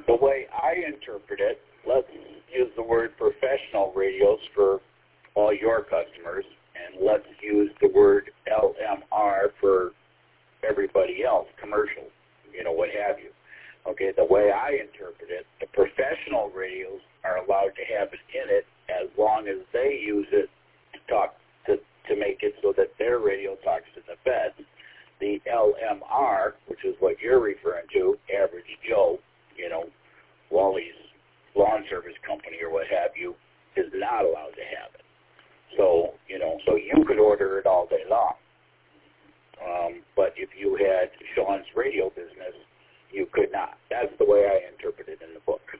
The way I interpret it, let's use the word professional radios for all your customers, and let's use the word LMR for everybody else, commercial, what have you. Okay, the way I interpret it, the professional radios are allowed to have it in it as long as they use it to talk to make it so that their radio talks to the feds. The LMR, which is what you're referring to, average Joe, Wally's lawn service company or what have you, is not allowed to have it. So, so you could order it all day long. But if you had Sean's radio business, you could not. That's the way I interpret it in the book.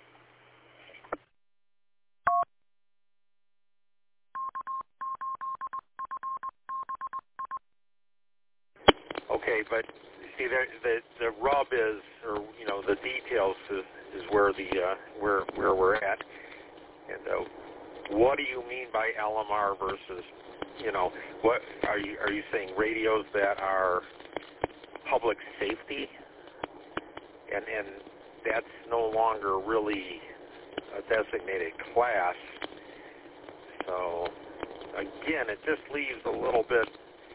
Okay, but see, the rub is, or the details is where where we're at. And what do you mean by LMR versus, what are you saying? Radios that are public safety, and that's no longer really a designated class. So again, it just leaves a little bit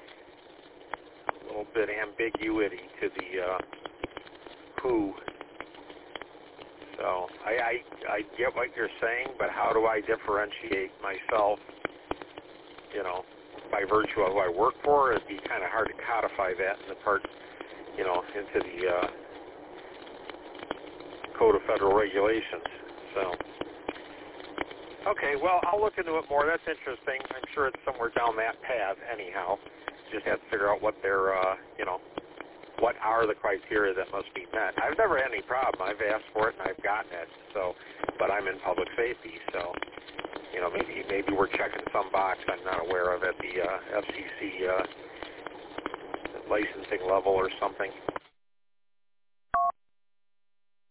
ambiguity to the who. So I get what you're saying, but how do I differentiate myself, by virtue of who I work for? It'd be kind of hard to codify that in the part, into the Code of Federal Regulations. So, okay, well, I'll look into it more. That's interesting. I'm sure it's somewhere down that path anyhow. Just have to figure out what their, what are the criteria that must be met. I've never had any problem. I've asked for it and I've gotten it. So, but I'm in public safety, so maybe we're checking some box I'm not aware of at the FCC licensing level or something.